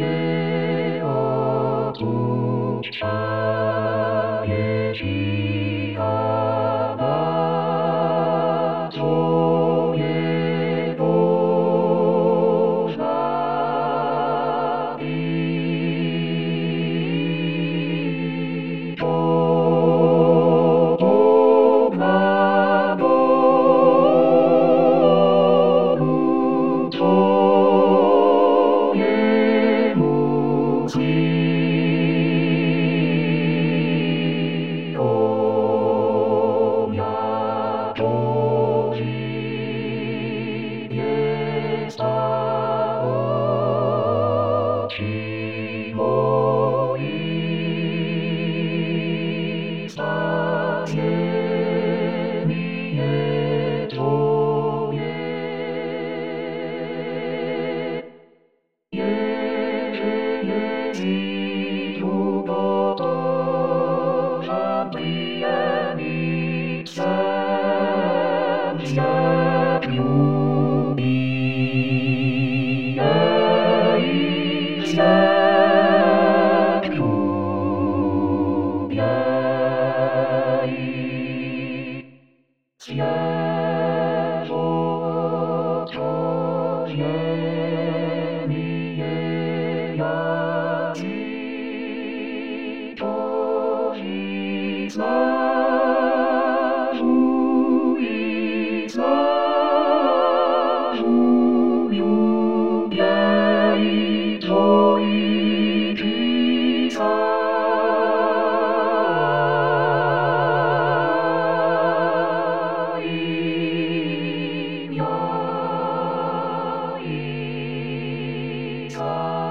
위에 어둠자의 지가 나 조의 도사리 도마도 조의 무지오야 도리에 싸우지 사세 위에 조에 예수보다 위에 믹사야 유비야 이사 유비야 이사도 조에 위에 야지 도리사 우이사 우유야이 조이기사 이야 이사